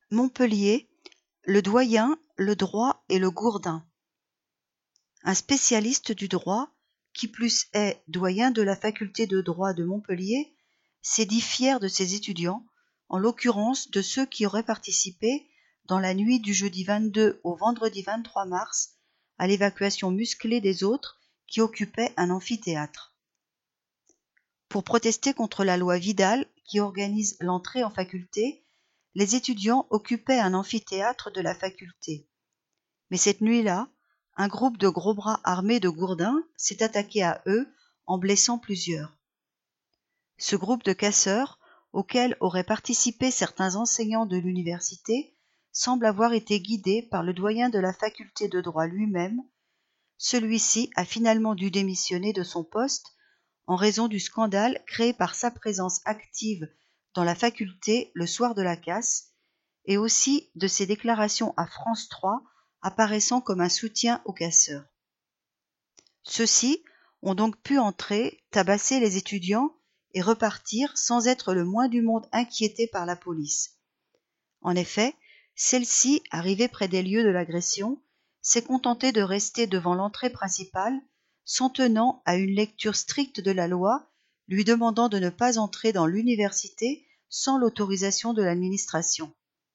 Montpellier, le doyen, le droit et le gourdin. Un spécialiste du droit, qui plus est doyen de la faculté de droit de Montpellier, s'est dit fier de ses étudiants, en l'occurrence de ceux qui auraient participé, dans la nuit du jeudi 22 au vendredi 23 mars, à l'évacuation musclée des autres qui occupaient un amphithéâtre. Pour protester contre la loi Vidal qui organise l'entrée en faculté, les étudiants occupaient un amphithéâtre de la faculté. Mais cette nuit-là, un groupe de gros bras armés de gourdins s'est attaqué à eux en blessant plusieurs. Ce groupe de casseurs, auquel auraient participé certains enseignants de l'université, semble avoir été guidé par le doyen de la faculté de droit lui-même. Celui-ci a finalement dû démissionner de son poste en raison du scandale créé par sa présence active dans la faculté le soir de la casse, et aussi de ses déclarations à France 3 apparaissant comme un soutien aux casseurs. Ceux-ci ont donc pu entrer, tabasser les étudiants et repartir sans être le moins du monde inquiétés par la police. En effet, celle-ci, arrivée près des lieux de l'agression, s'est contentée de rester devant l'entrée principale, s'en tenant à une lecture stricte de la loi, lui demandant de ne pas entrer dans l'université sans l'autorisation de l'administration.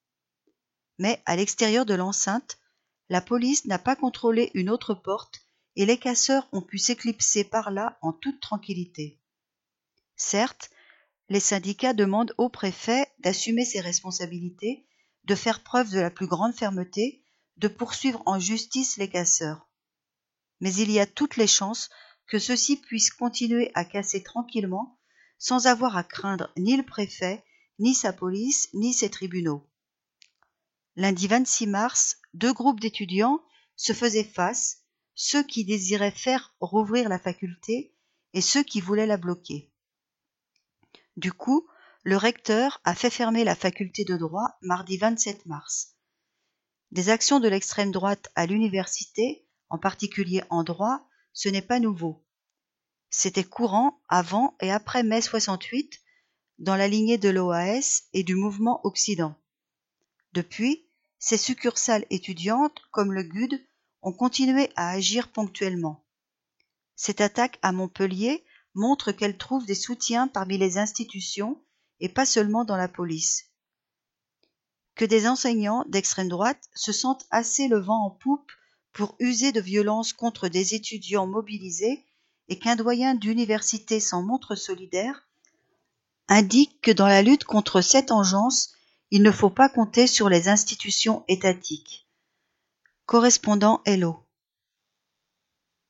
Mais à l'extérieur de l'enceinte, la police n'a pas contrôlé une autre porte et les casseurs ont pu s'éclipser par là en toute tranquillité. Certes, les syndicats demandent au préfet d'assumer ses responsabilités, de faire preuve de la plus grande fermeté, de poursuivre en justice les casseurs. Mais il y a toutes les chances que ceux-ci puissent continuer à casser tranquillement, sans avoir à craindre ni le préfet, ni sa police, ni ses tribunaux. Lundi 26 mars, deux groupes d'étudiants se faisaient face, ceux qui désiraient faire rouvrir la faculté et ceux qui voulaient la bloquer. Du coup, le recteur a fait fermer la faculté de droit mardi 27 mars. Des actions de l'extrême droite à l'université, en particulier en droit, ce n'est pas nouveau. C'était courant avant et après mai 68, dans la lignée de l'OAS et du mouvement Occident. Depuis, ces succursales étudiantes, comme le GUD, ont continué à agir ponctuellement. Cette attaque à Montpellier montre qu'elle trouve des soutiens parmi les institutions et pas seulement dans la police. Que des enseignants d'extrême droite se sentent assez le vent en poupe pour user de violence contre des étudiants mobilisés et qu'un doyen d'université s'en montre solidaire, indique que dans la lutte contre cette engeance, il ne faut pas compter sur les institutions étatiques. Correspondant Hello.